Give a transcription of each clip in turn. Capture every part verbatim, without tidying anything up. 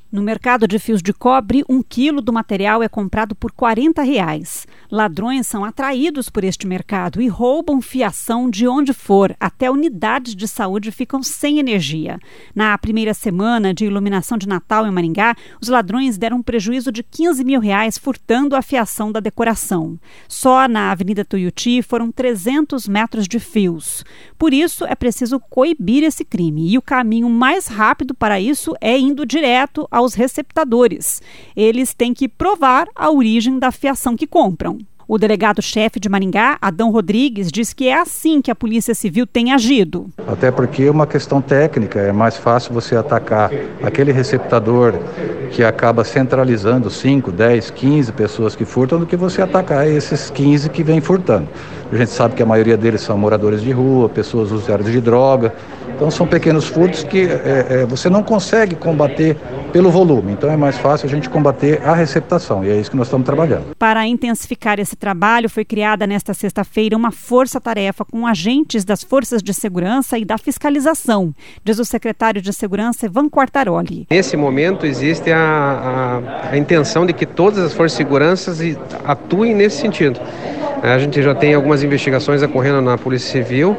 No mercado de fios de cobre, um quilo do material é comprado por quarenta reais. Ladrões são atraídos por este mercado e roubam fiação de onde for. Até unidades de saúde ficam sem energia. Na primeira semana de iluminação de Natal em Maringá, os ladrões deram um prejuízo de quinze mil reais furtando a fiação da decoração. Só na Avenida Tuiuti foram trezentos metros de fios. Por isso, é preciso coibir esse crime. E o caminho mais rápido para isso é indo direto ao aos receptadores. Eles têm que provar a origem da fiação que compram. O delegado-chefe de Maringá, Adão Rodrigues, diz que é assim que a Polícia Civil tem agido. Até porque é uma questão técnica, é mais fácil você atacar aquele receptador que acaba centralizando cinco, dez, quinze pessoas que furtam do que você atacar esses quinze que vêm furtando. A gente sabe que a maioria deles são moradores de rua, pessoas usuárias de droga. Então são pequenos furtos que é, é, você não consegue combater pelo volume. Então é mais fácil a gente combater a receptação e é isso que nós estamos trabalhando. Para intensificar esse trabalho, foi criada nesta sexta-feira uma força-tarefa com agentes das forças de segurança e da fiscalização, diz o secretário de Segurança, Ivan Quartaroli. Nesse momento existe a, a, a intenção de que todas as forças de segurança atuem nesse sentido. A gente já tem algumas investigações ocorrendo na Polícia Civil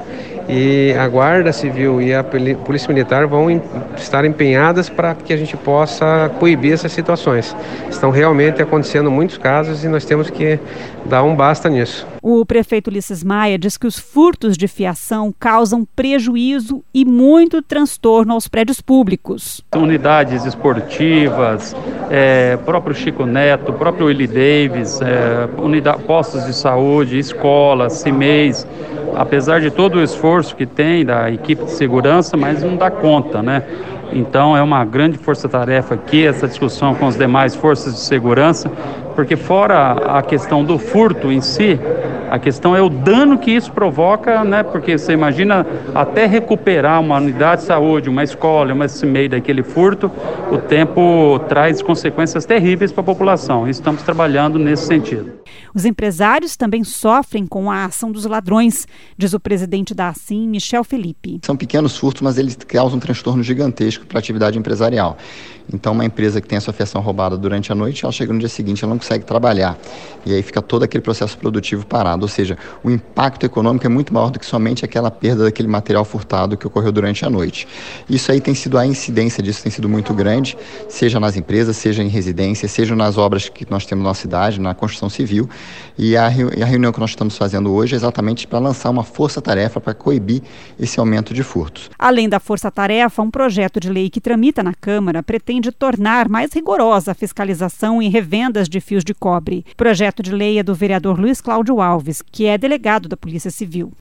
e a Guarda Civil e a Polícia Militar vão estar empenhadas para que a gente possa coibir essas situações. Estão realmente acontecendo muitos casos e nós temos que dar um basta nisso. O prefeito Ulisses Maia diz que os furtos de fiação causam prejuízo e muito transtorno aos prédios públicos. Unidades esportivas, é, próprio Chico Neto, próprio Willie Davis, é, unidade, postos de saúde, escolas, CIMEIs, apesar de todo o esforço que tem da equipe de segurança, mas não dá conta, né? Então é uma grande força-tarefa aqui, essa discussão com as demais forças de segurança, porque fora a questão do furto em si, a questão é o dano que isso provoca, né? Porque você imagina até recuperar uma unidade de saúde, uma escola, uma CIMEI daquele furto, o tempo traz consequências terríveis para a população. Estamos trabalhando nesse sentido. Os empresários também sofrem com a ação dos ladrões, diz o presidente da ASIM, Michel Felipe. São pequenos furtos, mas eles causam um transtorno gigantesco para a atividade empresarial. Então, uma empresa que tem a sua fiação roubada durante a noite, ela chega no dia seguinte, ela não consegue trabalhar. E aí fica todo aquele processo produtivo parado. Ou seja, o impacto econômico é muito maior do que somente aquela perda daquele material furtado que ocorreu durante a noite. Isso aí tem sido, a incidência disso tem sido muito grande, seja nas empresas, seja em residências, seja nas obras que nós temos na cidade, na construção civil. E a, e a reunião que nós estamos fazendo hoje é exatamente para lançar uma força-tarefa para coibir esse aumento de furtos. Além da força-tarefa, um projeto de lei que tramita na Câmara pretende tornar mais rigorosa a fiscalização em revendas de fios de cobre. O projeto de lei é do vereador Luiz Cláudio Alves, que é delegado da Polícia Civil.